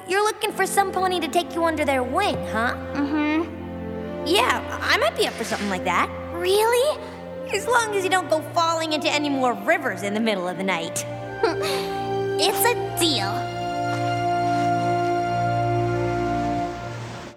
you're looking for some pony to take you under their wing, huh? Mm-hmm. Yeah, I might be up for something like that. Really? As long as you don't go falling into any more rivers in the middle of the night. It's a deal.